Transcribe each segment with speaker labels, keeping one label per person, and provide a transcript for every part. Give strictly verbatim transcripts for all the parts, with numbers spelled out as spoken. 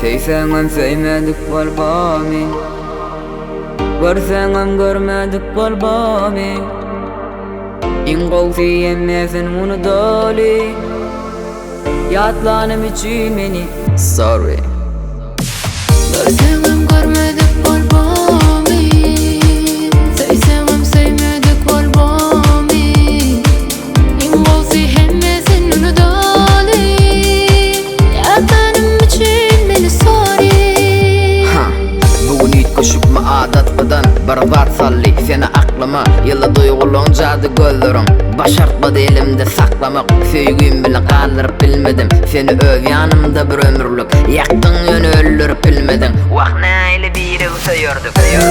Speaker 1: Sevseňem sevmedik bolbamy, görseňem görmedik bolbamy. İň gowsy emmesin muny doly, ýatlanym üçin meni sorry.
Speaker 2: Görseňem görmedik bolbamy, sevseňem sevmedik bolbamy. İň gowsy emmesin muny doly, ýatlanym üçin meni sorry.
Speaker 1: Bugün ýetişipmi adatmadan bir zat sally seni aklyma, ýyly duýgularyň jady gözlerim başartmady elimde saklamak. Söýgüm bilen galyryp bilmedim seni öz ýanymda bir ömürlük, ýakdyň ýöne öldürüp bilmedim. Waq näile biri söýürdük.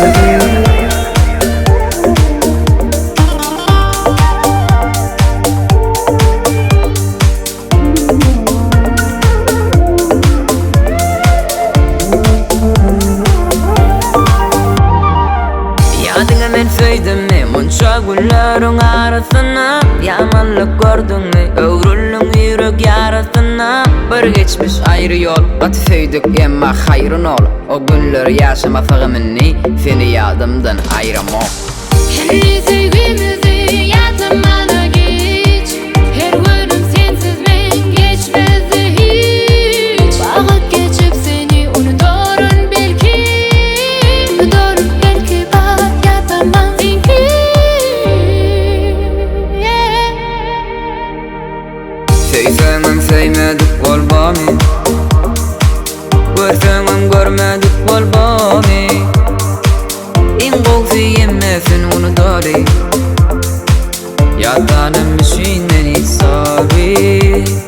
Speaker 1: Yadyňa men söýdümmi munça günleriň arasyna, ýamanlyk gördüňmi öwrüldüň ýürek ýarasyna. Bir geçmiş aýry ýol, at söýdük emma haýryn ol. O günleri ýaşamasagymyny seni ýadymdan aýramak.
Speaker 2: Her sevgimizi ýatlamaly geç, her günüm sensiz men geçmezdi hiç. Bagyp geçip seni unuturun belki, unuturun belki bar ýatamam senki.
Speaker 1: Sevseňem sevmedik bolbamy, görseňem görmedik bolbamy. İň gowsy emmesin muny doly, ýatlanym üçin meni sorry.